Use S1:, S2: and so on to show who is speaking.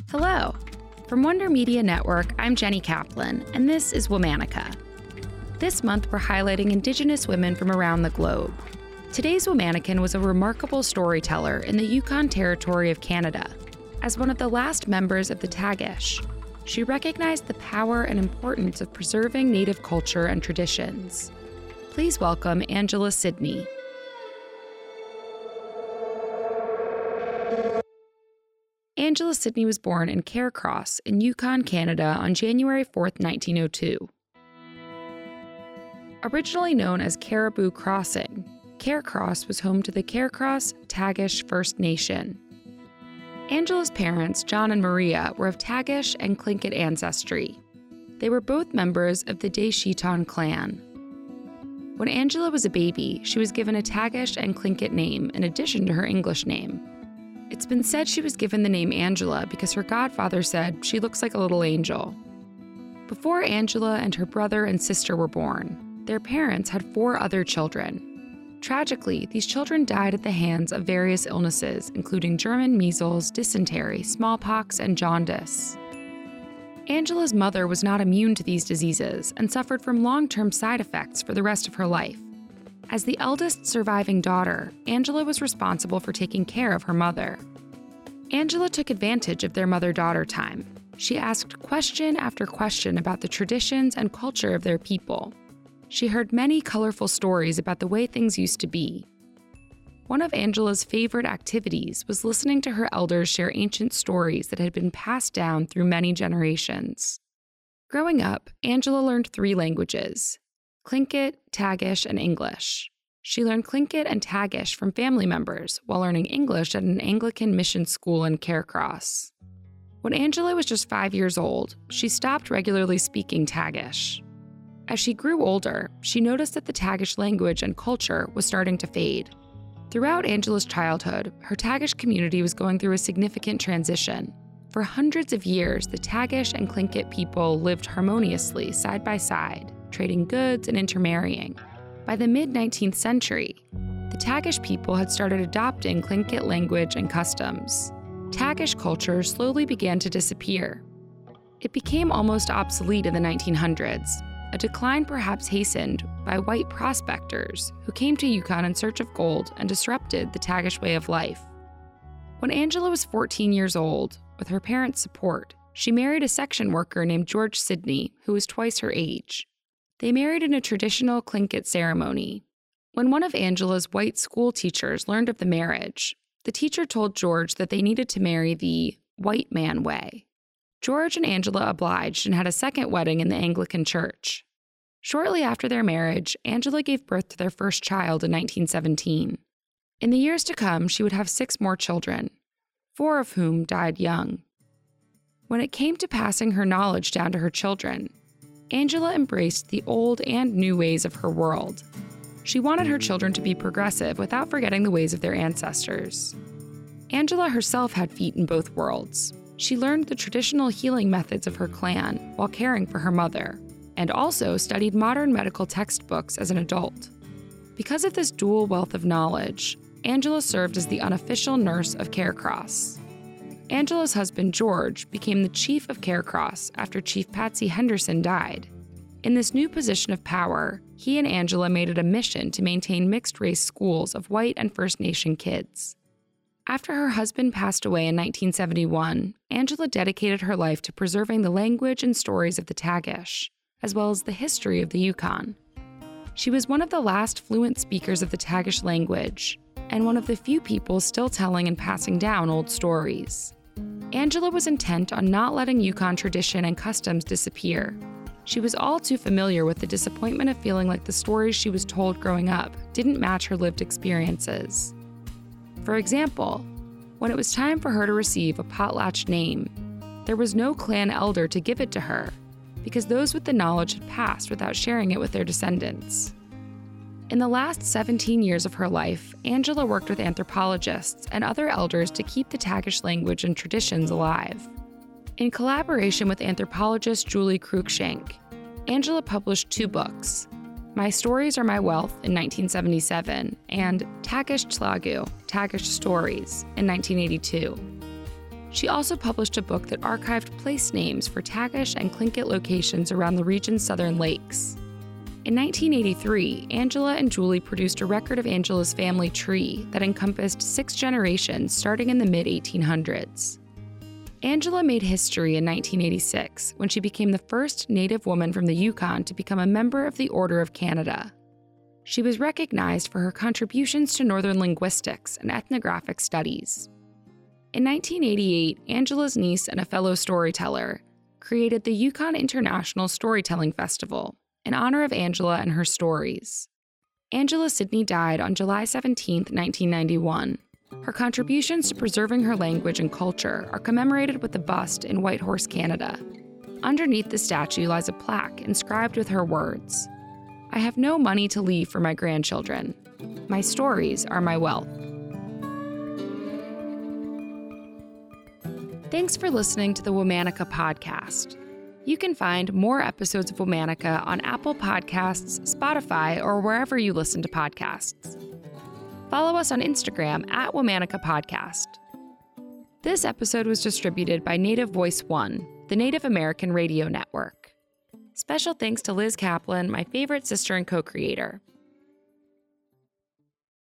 S1: Hello. From Wonder Media Network, I'm Jenny Kaplan, and this is Womanica. This month, we're highlighting Indigenous women from around the globe. Today's Womanican was a remarkable storyteller in the Yukon Territory of Canada. As one of the last members of the Tagish, she recognized the power and importance of preserving Native culture and traditions. Please welcome Angela Sidney. Angela Sidney was born in Caircross in Yukon, Canada on January 4, 1902. Originally known as Caribou Crossing, Caircross was home to the Caircross Tagish First Nation. Angela's parents, John and Maria, were of Tagish and Tlingit ancestry. They were both members of the Des Chiton clan. When Angela was a baby, she was given a Tagish and Tlingit name in addition to her English name. It's been said she was given the name Angela because her godfather said she looks like a little angel. Before Angela and her brother and sister were born, their parents had 4 other children. Tragically, these children died at the hands of various illnesses, including German measles, dysentery, smallpox, and jaundice. Angela's mother was not immune to these diseases and suffered from long-term side effects for the rest of her life. As the eldest surviving daughter, Angela was responsible for taking care of her mother. Angela took advantage of their mother-daughter time. She asked question after question about the traditions and culture of their people. She heard many colorful stories about the way things used to be. One of Angela's favorite activities was listening to her elders share ancient stories that had been passed down through many generations. Growing up, Angela learned 3 languages: Tlingit, Tagish, and English. She learned Tlingit and Tagish from family members while learning English at an Anglican mission school in Caircross. When Angela was just 5 years old, she stopped regularly speaking Tagish. As she grew older, she noticed that the Tagish language and culture was starting to fade. Throughout Angela's childhood, her Tagish community was going through a significant transition. For hundreds of years, the Tagish and Tlingit people lived harmoniously side by side, trading goods and intermarrying. By the mid-19th century, the Tagish people had started adopting Tlingit language and customs. Tagish culture slowly began to disappear. It became almost obsolete in the 1900s, a decline perhaps hastened by white prospectors who came to Yukon in search of gold and disrupted the Tagish way of life. When Angela was 14 years old, with her parents' support, she married a section worker named George Sidney, who was twice her age. They married in a traditional Tlingit ceremony. When one of Angela's white school teachers learned of the marriage, the teacher told George that they needed to marry the white man way. George and Angela obliged and had a second wedding in the Anglican church. Shortly after their marriage, Angela gave birth to their first child in 1917. In the years to come, she would have 6 more children, 4 of whom died young. When it came to passing her knowledge down to her children, Angela embraced the old and new ways of her world. She wanted her children to be progressive without forgetting the ways of their ancestors. Angela herself had feet in both worlds. She learned the traditional healing methods of her clan while caring for her mother, and also studied modern medical textbooks as an adult. Because of this dual wealth of knowledge, Angela served as the unofficial nurse of Caircross. Angela's husband, George, became the chief of Caircross after Chief Patsy Henderson died. In this new position of power, he and Angela made it a mission to maintain mixed-race schools of white and First Nation kids. After her husband passed away in 1971, Angela dedicated her life to preserving the language and stories of the Tagish, as well as the history of the Yukon. She was one of the last fluent speakers of the Tagish language, and one of the few people still telling and passing down old stories. Angela was intent on not letting Yukon tradition and customs disappear. She was all too familiar with the disappointment of feeling like the stories she was told growing up didn't match her lived experiences. For example, when it was time for her to receive a potlatch name, there was no clan elder to give it to her, because those with the knowledge had passed without sharing it with their descendants. In the last 17 years of her life, Angela worked with anthropologists and other elders to keep the Tagish language and traditions alive. In collaboration with anthropologist Julie Cruikshank, Angela published 2 books, My Stories Are My Wealth in 1977 and Tagish Tlagu, Tagish Stories in 1982. She also published a book that archived place names for Tagish and Tlingit locations around the region's southern lakes. In 1983, Angela and Julie produced a record of Angela's family tree that encompassed 6 generations starting in the mid-1800s. Angela made history in 1986 when she became the first Native woman from the Yukon to become a member of the Order of Canada. She was recognized for her contributions to Northern linguistics and ethnographic studies. In 1988, Angela's niece and a fellow storyteller created the Yukon International Storytelling Festival in honor of Angela and her stories. Angela Sidney died on July 17, 1991. Her contributions to preserving her language and culture are commemorated with a bust in Whitehorse, Canada. Underneath the statue lies a plaque inscribed with her words, "I have no money to leave for my grandchildren. My stories are my wealth." Thanks for listening to the Womanica podcast. You can find more episodes of Womanica on Apple Podcasts, Spotify, or wherever you listen to podcasts. Follow us on Instagram at Womanica Podcast. This episode was distributed by Native Voice One, the Native American radio network. Special thanks to Liz Kaplan, my favorite sister and co-creator.